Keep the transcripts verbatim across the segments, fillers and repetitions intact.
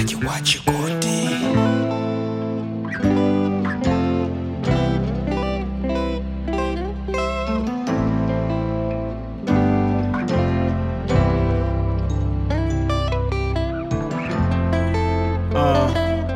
Maji wa Chikondi. Uh,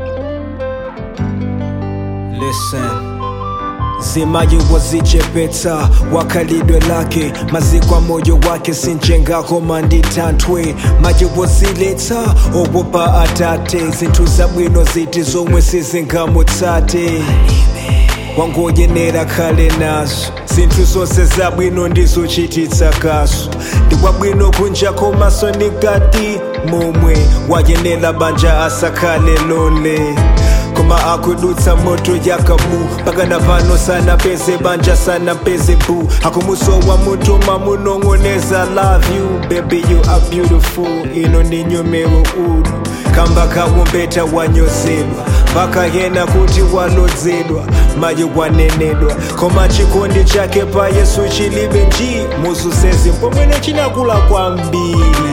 listen. Zimaji wazichepeta wakalidwe lake mazikwa moyo wake sinjenga komandi tantwe maji wazileta owopa atate zintu zabwino ziti zomwe sizingamutsate wangoyenera kale nazo zinthu zonse zabwino ndizochititsa kaso ndikwabwino kunja komaso nikati momwe wayenera banja asakhale lole koma akudutsa moto yakabu pakana pano sana peze banja sana peze bu akumusowa mutuma munongoneza love you baby you are beautiful ino ndi nyomero udu kamba kaumbeta wanyozedwa mpaka yena kuti walodzedwa mayi wanenedwa koma chikondi chake pa Yesu chilibe nji muzusezi mpomwene chinakula kwambiri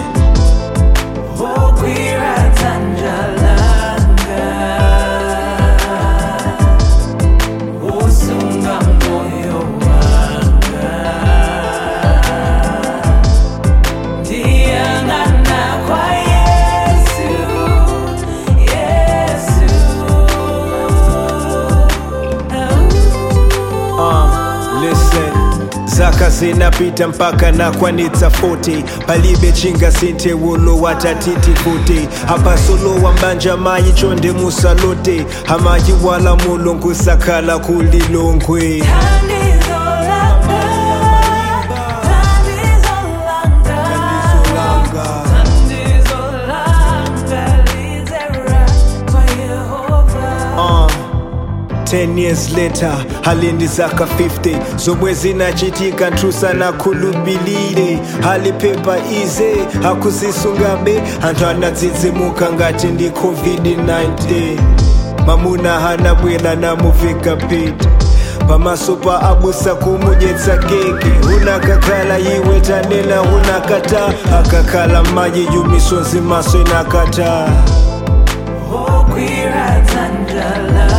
Wokwira tanjala zaka zinapita mpaka na kwanitsa forty palibe chinga sinte wulo watatiti futi hapa solo wambanja mayi chonde musalote hamayi wala mulungu sakala kulilongwe Ten years later, halindi zaka fifty zomwe zinachitika ntrusa na khulubilire hali pepa ize hakuzisungabe anthu anadzidzimuka ngati ndi covid nineteen mamuna hanabwera namuveka pita pamaso pa abusa kumudyetsa keke unakakhala iwe tanena unakata akakhala mayi yumisonzi maso inakata Wokwira tanjala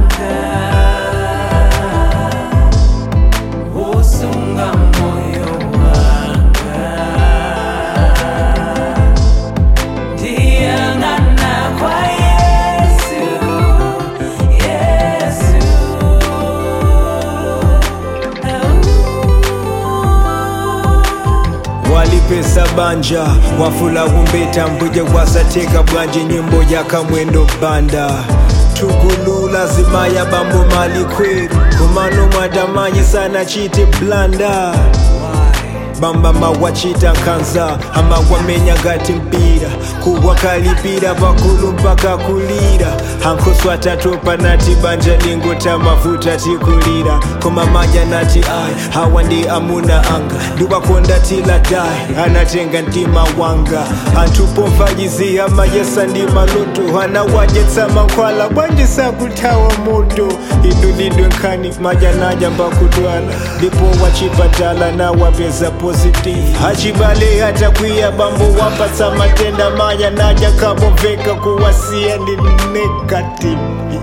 walipesa banja wafula umbeta mbuja wasateka bwanje nyimbo ya kamwendo banda tugulula zimaya bambo mali kweru kumano mwadamanyi sana chite blanda bamba mawachita kanza ama wamenya gati mpira kuwa kalipira pakulu mpaka kulira hankoswa tatopa nati banja lingo tamafuta tikulira koma maja nati ai hawa ndi amuna anga ndiwakonda tila dai anatenga ntima wanga antupomfajizi ama yesa ndi maloto hana wajetsa mankwala bwanjisa kutawa moto idulidwe nkani maja naja mbakudwala ndipo wachipatala na wapeza positive hachibale hata kuya bambo wapatsa matenda maya naja kaboveka kuwasia ni negative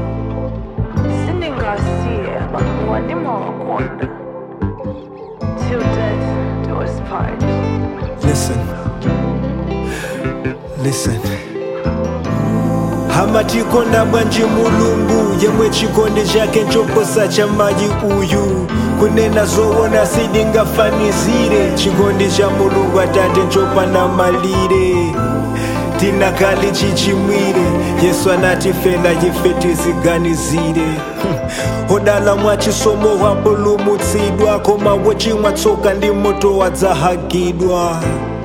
Sindingasiye bakuwa ndimawakonda till death do us part. Listen Listen hamatikonda bwanji mulungu yemwe chikondi chake nchoposa cha mayi uyu kunena zowona sidingafanizire chikondi cha mulungu atate nchopanda malire tinakali chichimwire Yesu anatifela ife tiziganizire hodala mwachisomo wapulumutsidwa koma wochimwa tsoka ndi moto wadzahagidwa